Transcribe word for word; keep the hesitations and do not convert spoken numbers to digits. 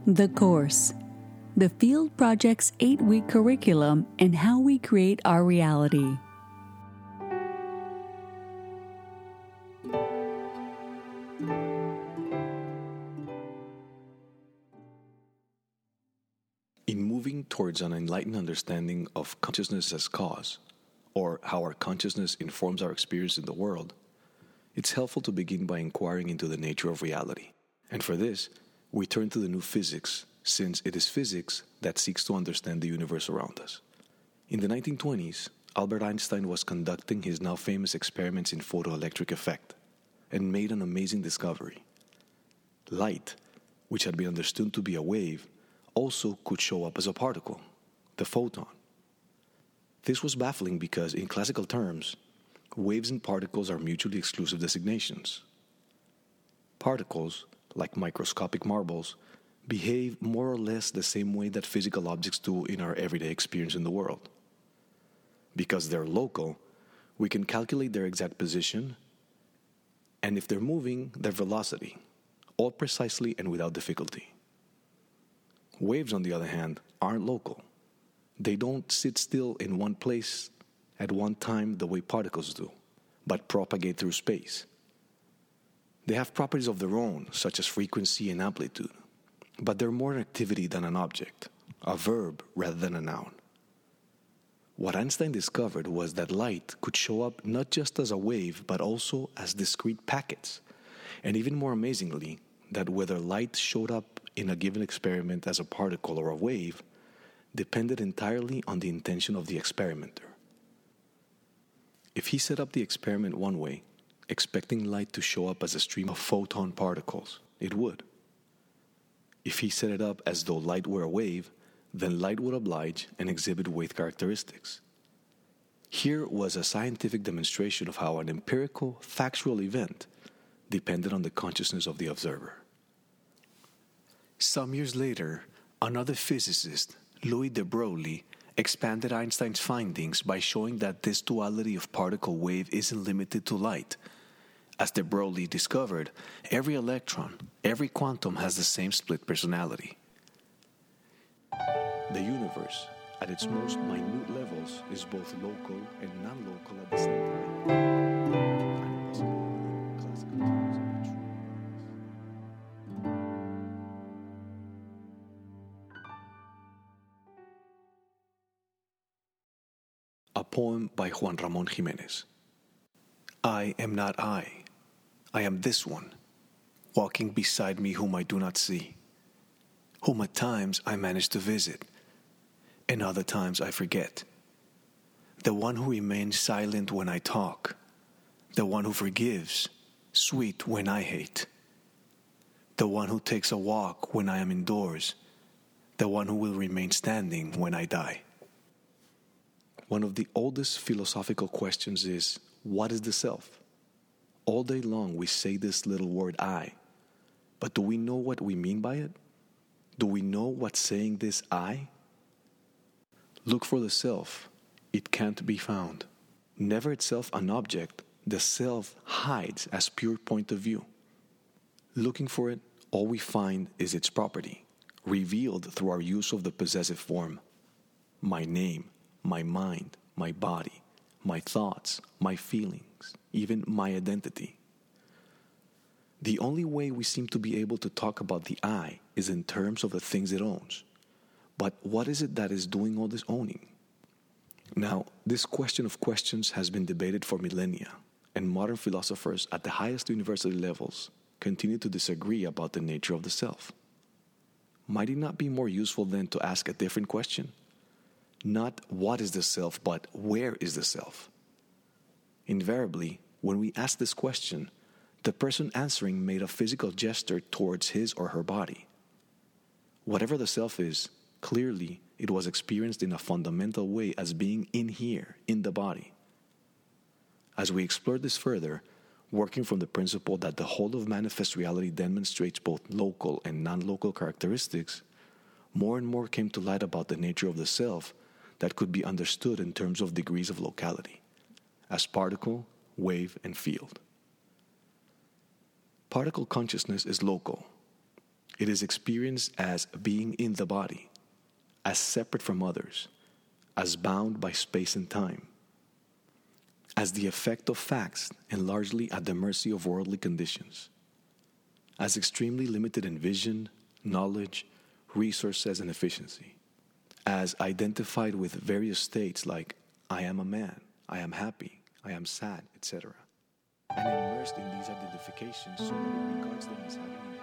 The Course, the Field Project's eight-week curriculum and how we create our reality. In moving towards an enlightened understanding of consciousness as cause, or how our consciousness informs our experience in the world, it's helpful to begin by inquiring into the nature of reality. And for this, we turn to the new physics, since it is physics that seeks to understand the universe around us. In the nineteen twenties, Albert Einstein was conducting his now famous experiments in photoelectric effect, and made an amazing discovery. Light, which had been understood to be a wave, also could show up as a particle, the photon. This was baffling because, in classical terms, waves and particles are mutually exclusive designations. Particles, like microscopic marbles, behave more or less the same way that physical objects do in our everyday experience in the world. Because they're local, we can calculate their exact position, and if they're moving, their velocity, all precisely and without difficulty. Waves, on the other hand, aren't local. They don't sit still in one place at one time the way particles do, but propagate through space. They have properties of their own, such as frequency and amplitude, but they're more an activity than an object, a verb rather than a noun. What Einstein discovered was that light could show up not just as a wave, but also as discrete packets, and even more amazingly, that whether light showed up in a given experiment as a particle or a wave depended entirely on the intention of the experimenter. If he set up the experiment one way, expecting light to show up as a stream of photon particles, it would. If he set it up as though light were a wave, then light would oblige and exhibit wave characteristics. Here was a scientific demonstration of how an empirical, factual event depended on the consciousness of the observer. Some years later, another physicist, Louis de Broglie, expanded Einstein's findings by showing that this duality of particle-wave isn't limited to light. As de Broglie discovered, every electron, every quantum has the same split personality. The universe, at its most minute levels, is both local and non-local at the same time. A poem by Juan Ramón Jiménez. I am not I. I am this one, walking beside me whom I do not see, whom at times I manage to visit, and other times I forget. The one who remains silent when I talk, the one who forgives, sweet when I hate, the one who takes a walk when I am indoors, the one who will remain standing when I die. One of the oldest philosophical questions is, what is the self? All day long we say this little word I, but do we know what we mean by it? Do we know what saying this I? Look for the self. It can't be found. Never itself an object, the self hides as pure point of view. Looking for it, all we find is its property, revealed through our use of the possessive form. My name, my mind, my body, my thoughts, my feelings, even my identity. The only way we seem to be able to talk about the I is in terms of the things it owns. But what is it that is doing all this owning? Now, this question of questions has been debated for millennia, and modern philosophers at the highest university levels continue to disagree about the nature of the self. Might it not be more useful then to ask a different question? Not what is the self, but where is the self? Invariably, when we ask this question, the person answering made a physical gesture towards his or her body. Whatever the self is, clearly it was experienced in a fundamental way as being in here, in the body. As we explore this further, working from the principle that the whole of manifest reality demonstrates both local and non-local characteristics, more and more came to light about the nature of the self that could be understood in terms of degrees of locality, as particle, wave, and field. Particle consciousness is local. It is experienced as being in the body, as separate from others, as bound by space and time, as the effect of facts and largely at the mercy of worldly conditions, as extremely limited in vision, knowledge, resources, and efficiency, as identified with various states like I am a man, I am happy, I am sad, et cetera, and immersed in these identifications so that it regards them as having